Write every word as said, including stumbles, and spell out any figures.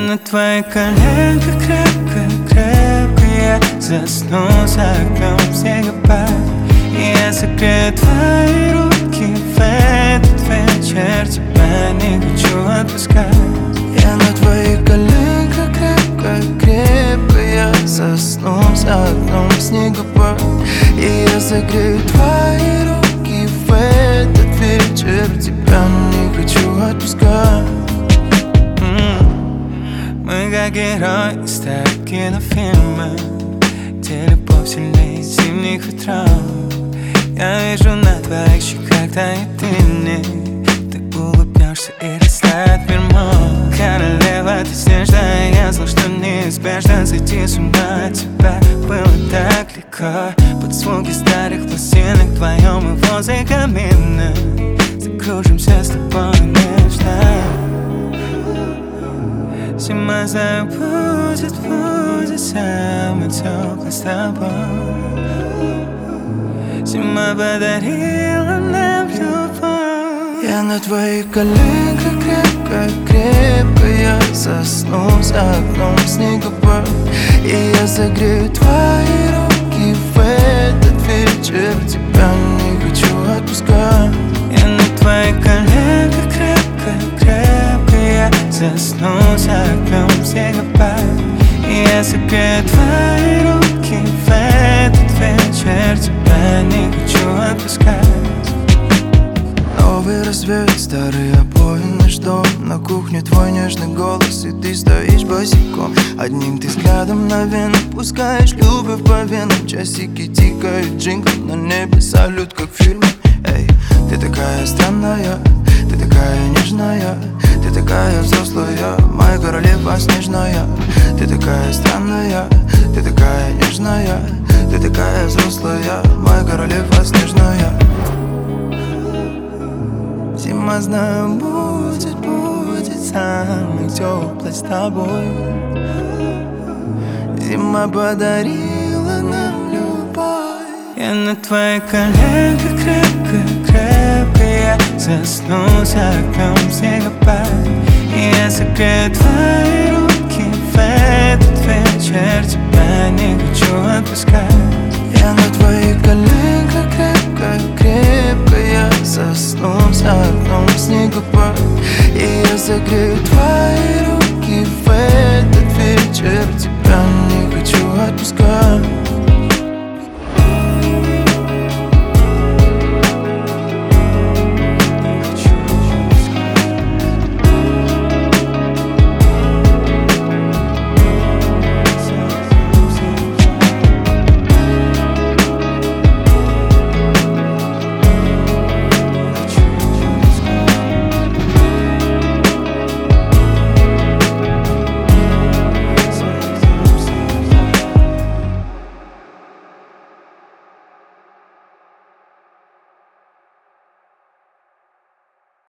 на твоих коленках крепко-крепко я засну за окном снегопад. И я согрею твои руки в этот вечер, тебя не хочу отпускать. Я на твоих коленках крепко-крепко я засну за окном снегопад. И я согрею твои руки в этот вечер, тебя не хочу отпускать. Мы как герои старых кинофильмов, где любовь сильнее зимних ветров. Я вижу на твоих щеках тает тени, ты улыбнешься и растает мир мой. Королева, ты снежная, я знал, что неизбежно сойти с ума от тебя. Было так легко под звуки старых пластинок вдвоем и возле камина закружимся с тобой нежно. Зима забудет, будет самой теплой с тобой. Зима подарила нам любовь. Я на твоих коленках крепко-крепко я засну за окном снегопад. И я согрею твои руки в этот вечер, тебя не хочу отпускать. Я на твоих коленках крепко-крепко я засну за окном снегопад. И я согрею твои руки в этот вечер, тебя не хочу отпускать. Новый рассвет, старый обои, наш дом. На кухне твой нежный голос, и ты стоишь босиком. Одним ты взглядом на вену пускаешь любовь по венам. Часики тикают, джингл на небе, салют, как в фильме. Эй, ты такая странная, ты такая нежная, ты такая взрослая, моя королева снежная. Ты такая странная, ты такая нежная, ты такая взрослая, моя королева снежная. Зима, знаю, будет, будет самой теплой с тобой. Зима подарила нам любовь. Я на твоих коленках крепко-крепко я засну за окном снегопад. И я согрею твои